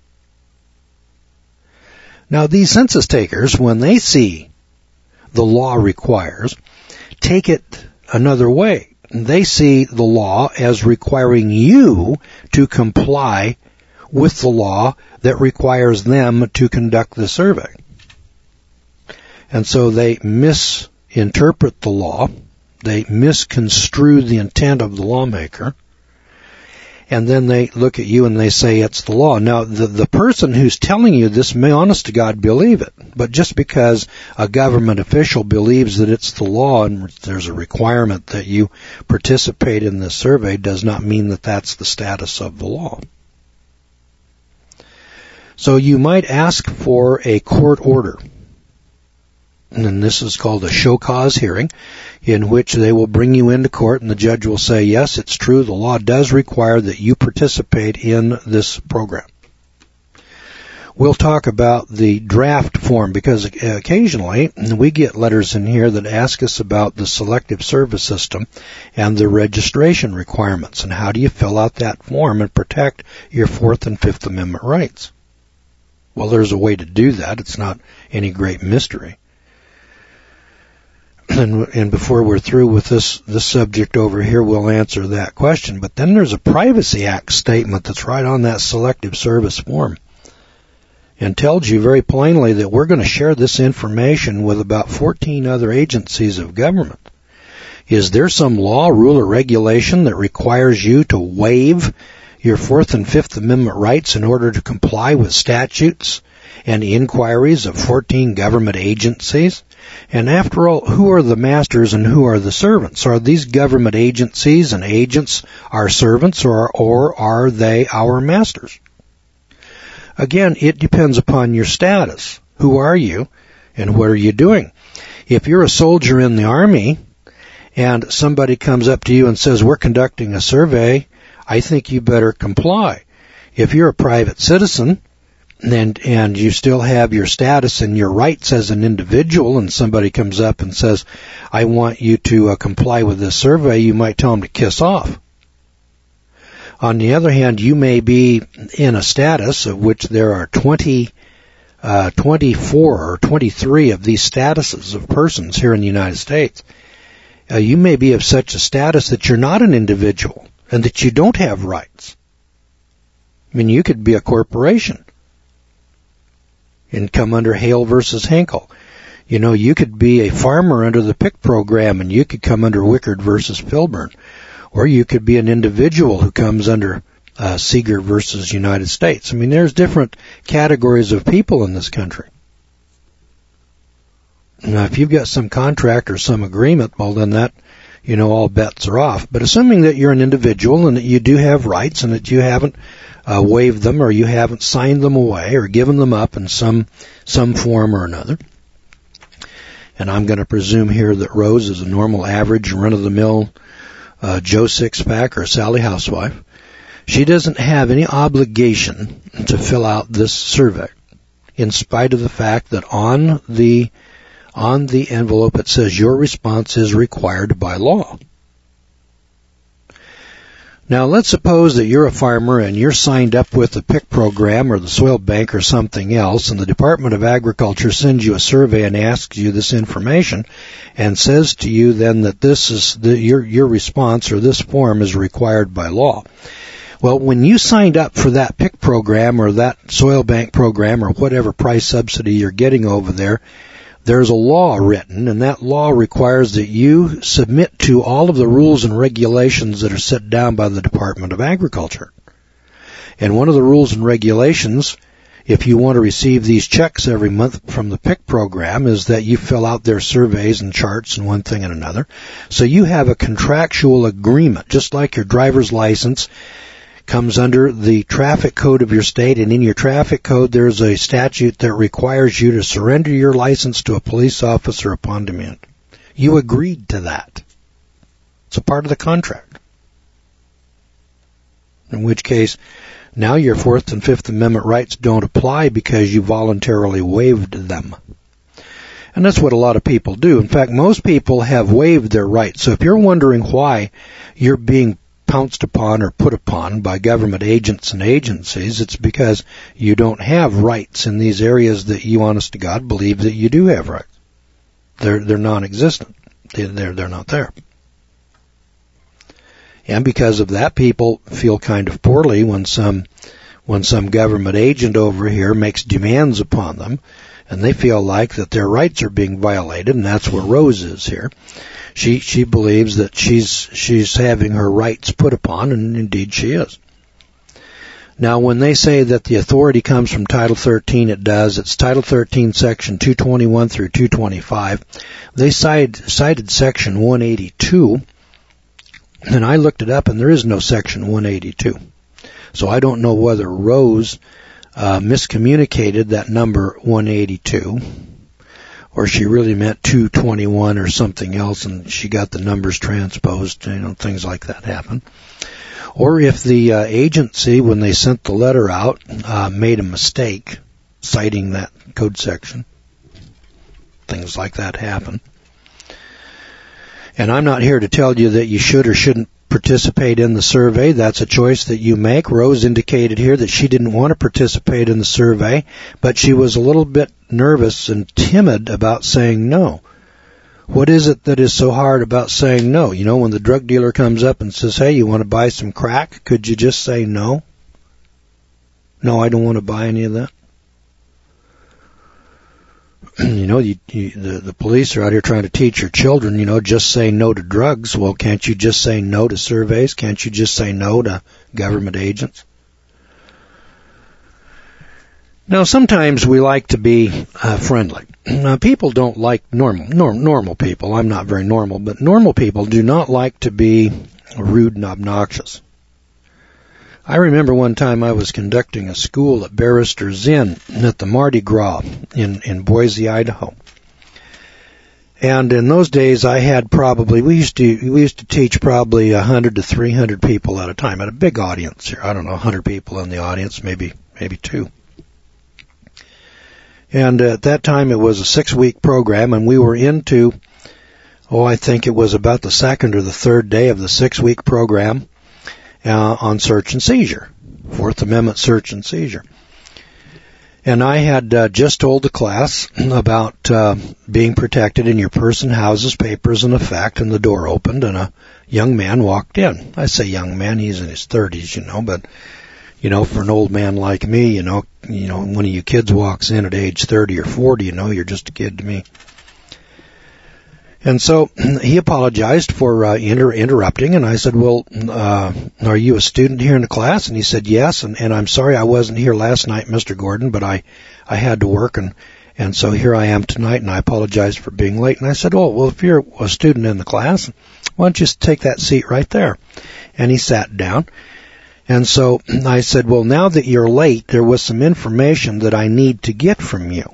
Now, these census takers, when they see the law requires, take it another way. They see the law as requiring you to comply with the law that requires them to conduct the survey. And so they misinterpret the law, they misconstrue the intent of the lawmaker, and then they look at you and they say it's the law. Now, the person who's telling you this may, honest to God, believe it. But just because a government official believes that it's the law and there's a requirement that you participate in this survey does not mean that that's the status of the law. So you might ask for a court order. And this is called a show cause hearing, in which they will bring you into court and the judge will say, yes, it's true, the law does require that you participate in this program. We'll talk about the draft form because occasionally we get letters in here that ask us about the Selective Service System and the registration requirements and how do you fill out that form and protect your Fourth and Fifth Amendment rights. Well, there's a way to do that. It's not any great mystery. And before we're through with this subject over here, we'll answer that question. But then there's a Privacy Act statement that's right on that Selective Service form and tells you very plainly that we're going to share this information with about 14 other agencies of government. Is there some law, rule, or regulation that requires you to waive your Fourth and Fifth Amendment rights in order to comply with statutes and inquiries of 14 government agencies? And after all, who are the masters and who are the servants? Are these government agencies and agents our servants or are they our masters? Again, it depends upon your status. Who are you and what are you doing? If you're a soldier in the Army and somebody comes up to you and says, we're conducting a survey, I think you better comply. If you're a private citizen and you still have your status and your rights as an individual and somebody comes up and says, I want you to comply with this survey, you might tell them to kiss off. On the other hand, you may be in a status of which there are 24 or 23 of these statuses of persons here in the United States. You may be of such a status that you're not an individual and that you don't have rights. I mean, you could be a corporation and come under Hale versus Henkel. You know, you could be a farmer under the PIC program and you could come under Wickard versus Filburn. Or you could be an individual who comes under Seeger versus United States. I mean, there's different categories of people in this country. Now, if you've got some contract or some agreement, well, then that, you know, all bets are off. But assuming that you're an individual and that you do have rights and that you haven't waived them or you haven't signed them away or given them up in some form or another, and I'm going to presume here that Rose is a normal, average, run-of-the-mill Joe Sixpack or Sally Housewife, she doesn't have any obligation to fill out this survey, in spite of the fact that on the envelope it says your response is required by law. Now, let's suppose that you're a farmer and you're signed up with the PIC program or the Soil Bank or something else, and the Department of Agriculture sends you a survey and asks you this information and says to you then that this is your response or this form is required by law. Well, when you signed up for that PIC program or that soil bank program or whatever price subsidy you're getting over there, there's a law written, and that law requires that you submit to all of the rules and regulations that are set down by the Department of Agriculture. And one of the rules and regulations, if you want to receive these checks every month from the PIC program, is that you fill out their surveys and charts and one thing and another. So you have a contractual agreement, just like your driver's license comes under the traffic code of your state, and in your traffic code there's a statute that requires you to surrender your license to a police officer upon demand. You agreed to that. It's a part of the contract. In which case, now your Fourth and Fifth Amendment rights don't apply because you voluntarily waived them. And that's what a lot of people do. In fact, most people have waived their rights. So if you're wondering why you're being pounced upon or put upon by government agents and agencies, it's because you don't have rights in these areas that you, honest to God, believe that you do have rights. They're non-existent. They're not there. And because of that, people feel kind of poorly when some government agent over here makes demands upon them, and they feel like that their rights are being violated, and that's where Rose is here. She believes that she's having her rights put upon, and indeed she is. Now, when they say that the authority comes from Title 13, it does. It's Title 13, Section 221 through 225. They cited Section 182, and I looked it up, and there is no Section 182. So I don't know whether Rose miscommunicated that number 182, or she really meant 221 or something else, and she got the numbers transposed. Things like that happen. Or if the agency, when they sent the letter out, made a mistake citing that code section. Things like that happen. And I'm not here to tell you that you should or shouldn't participate in the survey. That's a choice that you make. Rose indicated here that she didn't want to participate in the survey, but she was a little bit nervous and timid about saying no. What is it that is so hard about saying no? When the drug dealer comes up and says, hey, you want to buy some crack? Could you just say no? No, I don't want to buy any of that. The police are out here trying to teach your children, just say no to drugs. Well, can't you just say no to surveys? Can't you just say no to government agents? Now, sometimes we like to be friendly. People don't like normal people. I'm not very normal, but normal people do not like to be rude and obnoxious. I remember one time I was conducting a school at Barrister's Inn at the Mardi Gras in Boise, Idaho. And in those days I had we used to teach probably 100 to 300 people at a time. I had a big audience here. I don't know, 100 people in the audience, maybe 2. And at that time it was a 6-week program, and we were into, I think it was about the second or the third day of the 6-week program. On search and seizure, Fourth Amendment search and seizure. And I had just told the class about being protected in your person, houses, papers, and effect, and the door opened, and a young man walked in. I say young man, he's in his 30s, but, for an old man like me, one of you kids walks in at age 30 or 40, you're just a kid to me. And so he apologized for interrupting, and I said, well, are you a student here in the class? And he said, yes, and I'm sorry I wasn't here last night, Mr. Gordon, but I had to work, and so here I am tonight, and I apologize for being late. And I said, oh, well, if you're a student in the class, why don't you just take that seat right there? And he sat down. And so I said, well, now that you're late, there was some information that I need to get from you.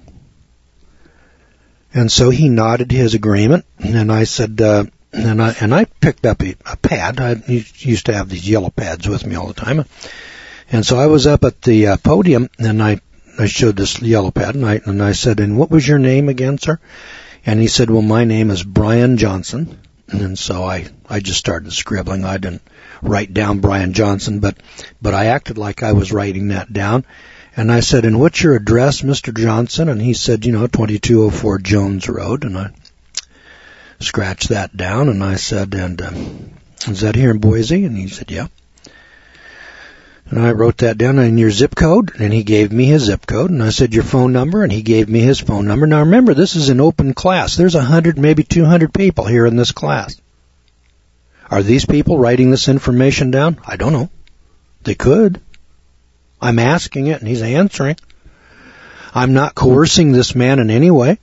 And so he nodded his agreement, and I said, and I picked up a pad. I used to have these yellow pads with me all the time. And so I was up at the podium, and I showed this yellow pad, and I said, and what was your name again, sir? And he said, well, my name is Brian Johnson. And so I just started scribbling. I didn't write down Brian Johnson, but I acted like I was writing that down. And I said, and what's your address, Mr. Johnson? And he said, 2204 Jones Road. And I scratched that down, and I said, and is that here in Boise? And he said, yeah. And I wrote that down, and your zip code, and he gave me his zip code, and I said your phone number, and he gave me his phone number. Now remember, this is an open class. There's 100, maybe 200 people here in this class. Are these people writing this information down? I don't know. They could. I'm asking it, and he's answering. I'm not coercing this man in any way.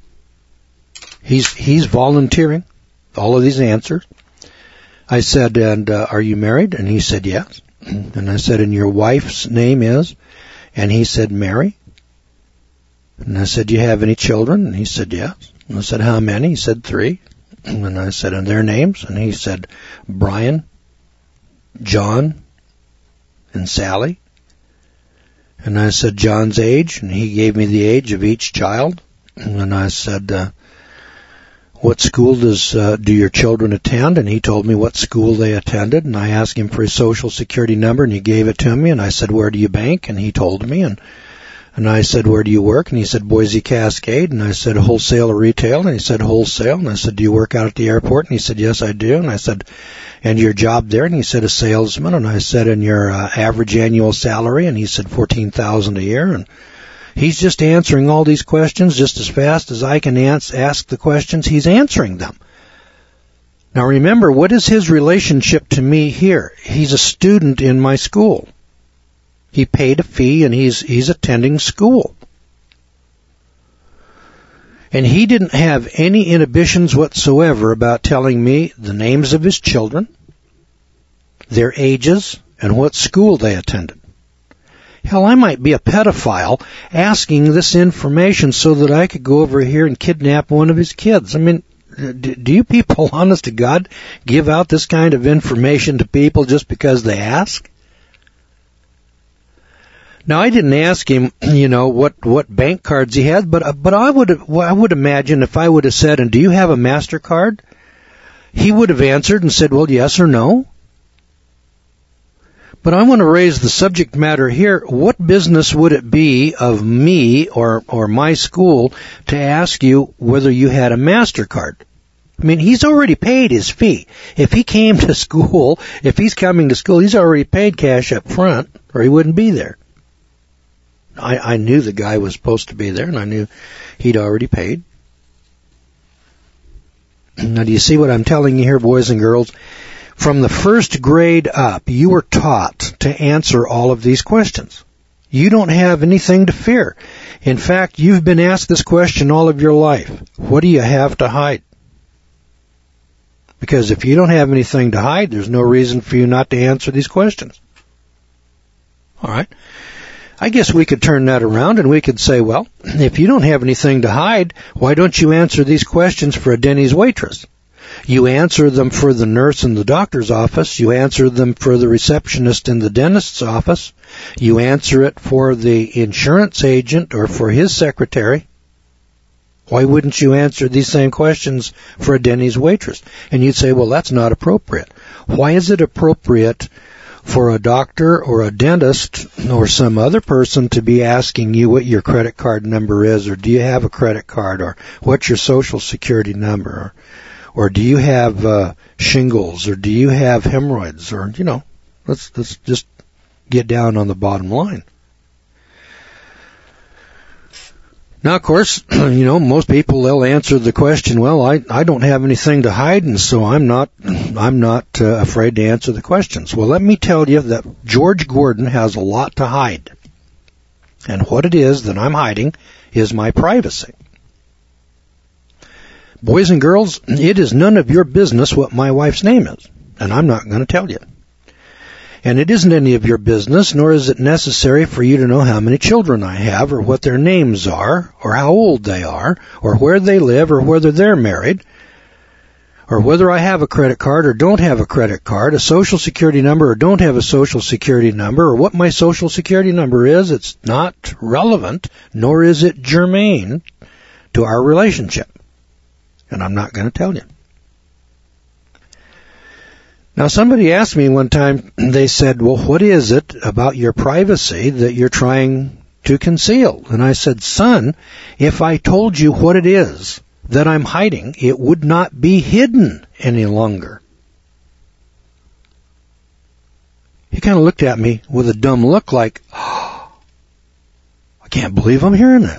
He's volunteering all of these answers. I said, and are you married? And he said, yes. And I said, and your wife's name is? And he said, Mary. And I said, do you have any children? And he said, yes. And I said, how many? He said, 3. And I said, and their names? And he said, Brian, John, and Sally. And I said, John's age? And he gave me the age of each child. And I said, what school do your children attend? And he told me what school they attended. And I asked him for his social security number, and he gave it to me. And I said, where do you bank? And he told me. And I said, where do you work? And he said, Boise Cascade. And I said, wholesale or retail? And he said, wholesale. And I said, do you work out at the airport? And he said, yes, I do. And I said, and your job there? And he said, a salesman. And I said, and your average annual salary? And he said, $14,000 a year. And he's just answering all these questions just as fast as I can ask the questions. He's answering them. Now remember, what is his relationship to me here? He's a student in my school. He paid a fee, and he's attending school. And he didn't have any inhibitions whatsoever about telling me the names of his children, their ages, and what school they attended. Hell, I might be a pedophile asking this information so that I could go over here and kidnap one of his kids. I mean, do you people, honest to God, give out this kind of information to people just because they ask? Now, I didn't ask him, what bank cards he had, but I would imagine if I would have said, and do you have a MasterCard? He would have answered and said, well, yes or no. But I want to raise the subject matter here. What business would it be of me or my school to ask you whether you had a MasterCard? I mean, he's already paid his fee. If he came to school, if he's coming to school, he's already paid cash up front, or he wouldn't be there. I knew the guy was supposed to be there, and I knew he'd already paid. Now, do you see what I'm telling you here, boys and girls? From the first grade up, you were taught to answer all of these questions. You don't have anything to fear. In fact, you've been asked this question all of your life. What do you have to hide? Because if you don't have anything to hide, there's no reason for you not to answer these questions. All right. I guess we could turn that around and we could say, well, if you don't have anything to hide, why don't you answer these questions for a Denny's waitress? You answer them for the nurse in the doctor's office. You answer them for the receptionist in the dentist's office. You answer it for the insurance agent or for his secretary. Why wouldn't you answer these same questions for a Denny's waitress? And you'd say, well, that's not appropriate. Why is it appropriate for a doctor or a dentist or some other person to be asking you what your credit card number is, or do you have a credit card, or what's your social security number, or do you have shingles, or do you have hemorrhoids, or, let's just get down on the bottom line. Now, of course, most people, they'll answer the question, well, I don't have anything to hide, and so I'm not afraid to answer the questions. Well, let me tell you that George Gordon has a lot to hide. And what it is that I'm hiding is my privacy. Boys and girls, it is none of your business what my wife's name is, and I'm not going to tell you. And it isn't any of your business, nor is it necessary for you to know how many children I have, or what their names are, or how old they are, or where they live, or whether they're married, or whether I have a credit card or don't have a credit card, a social security number or don't have a social security number, or what my social security number is. It's not relevant, nor is it germane to our relationship. And I'm not going to tell you. Now, somebody asked me one time, they said, well, what is it about your privacy that you're trying to conceal? And I said, son, if I told you what it is that I'm hiding, it would not be hidden any longer. He kind of looked at me with a dumb look like, oh, I can't believe I'm hearing that.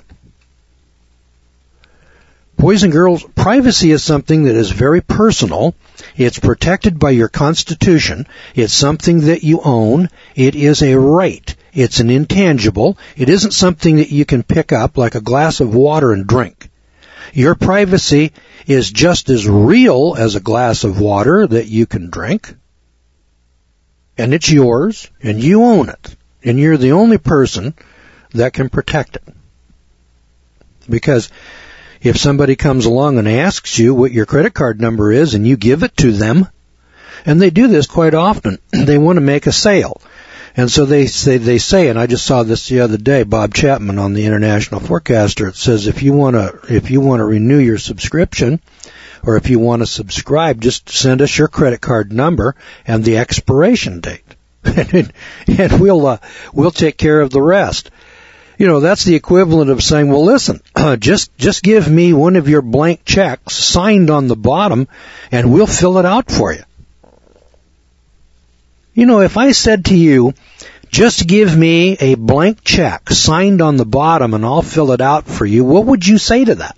Boys and girls, privacy is something that is very personal. It's protected by your Constitution. It's something that you own. It is a right. It's an intangible. It isn't something that you can pick up like a glass of water and drink. Your privacy is just as real as a glass of water that you can drink. And it's yours, and you own it. And you're the only person that can protect it. Because if somebody comes along and asks you what your credit card number is and you give it to them, and they do this quite often, they want to make a sale. And so they say, and I just saw this the other day, Bob Chapman on the International Forecaster, it says if you want to renew your subscription, or if you want to subscribe, just send us your credit card number and the expiration date. and we'll take care of the rest. You know, that's the equivalent of saying, well, listen, just give me one of your blank checks signed on the bottom and we'll fill it out for you. You know, if I said to you, just give me a blank check signed on the bottom and I'll fill it out for you, what would you say to that?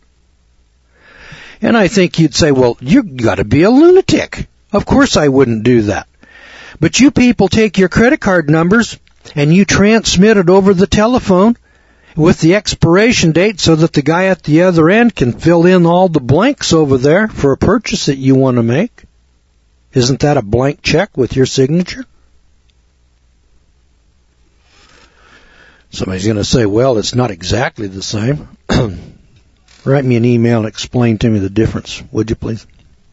And I think you'd say, well, you've got to be a lunatic. Of course I wouldn't do that. But you people take your credit card numbers and you transmit it over the telephone with the expiration date so that the guy at the other end can fill in all the blanks over there for a purchase that you want to make. Isn't that a blank check with your signature? Somebody's going to say, well, it's not exactly the same. Write me an email and explain to me the difference, would you please?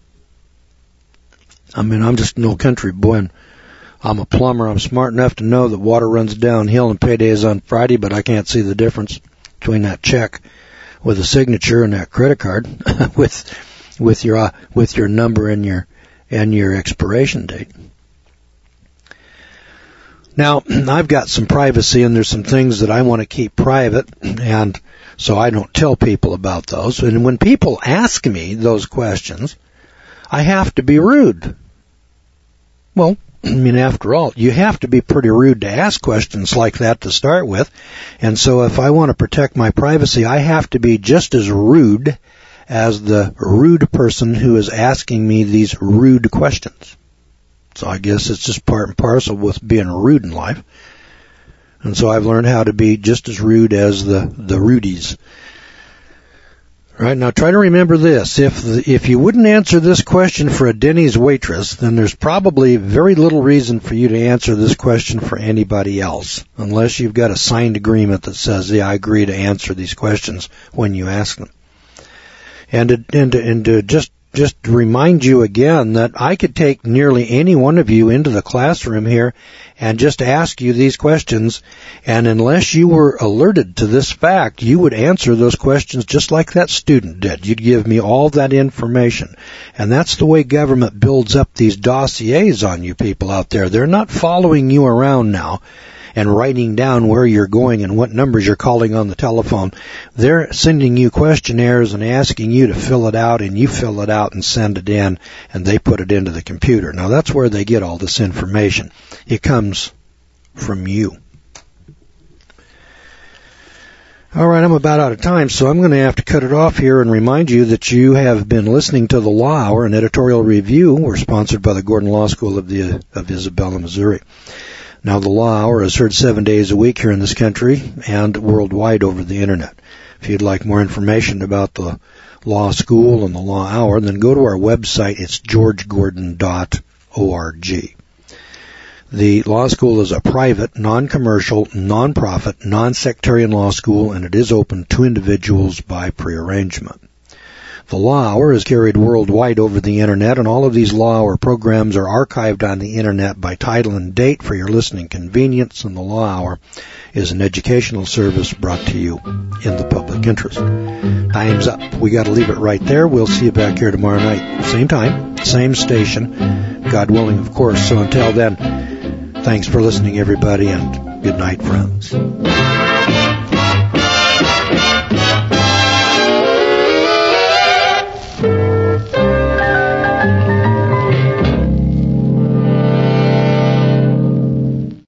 I mean, I'm just no country boy, and I'm a plumber. I'm smart enough to know that water runs downhill and payday is on Friday, but I can't see the difference between that check with a signature and that credit card with your number and your expiration date. Now, I've got some privacy, and there's some things that I want to keep private, and so I don't tell people about those. And when people ask me those questions, I have to be rude. Well, I mean, after all, you have to be pretty rude to ask questions like that to start with. And so if I want to protect my privacy, I have to be just as rude as the rude person who is asking me these rude questions. So I guess it's just part and parcel with being rude in life. And so I've learned how to be just as rude as the rudies. Right, now try to remember this. If you wouldn't answer this question for a Denny's waitress, then there's probably very little reason for you to answer this question for anybody else, unless you've got a signed agreement that says, yeah, I agree to answer these questions when you ask them. And to just remind you again that I could take nearly any one of you into the classroom here and just ask you these questions, and unless you were alerted to this fact, you would answer those questions just like that student did. You'd give me all that information. And that's the way government builds up these dossiers on you people out there. They're not following you around now and writing down where you're going and what numbers you're calling on the telephone. They're sending you questionnaires and asking you to fill it out, and you fill it out and send it in, and they put it into the computer. Now, that's where they get all this information. It comes from you. All right, I'm about out of time, so I'm going to have to cut it off here and remind you that you have been listening to the Law Hour, an editorial review. We're sponsored by the Gordon Law School of Isabella, Missouri. Now, the Law Hour is heard 7 days a week here in this country and worldwide over the Internet. If you'd like more information about the Law School and the Law Hour, then go to our website. It's georgegordon.org. The Law School is a private, non-commercial, non-profit, non-sectarian law school, and it is open to individuals by prearrangement. The Law Hour is carried worldwide over the Internet, and all of these Law Hour programs are archived on the Internet by title and date for your listening convenience, and the Law Hour is an educational service brought to you in the public interest. Time's up. We got to leave it right there. We'll see you back here tomorrow night. Same time, same station, God willing, of course. So until then, thanks for listening, everybody, and good night, friends.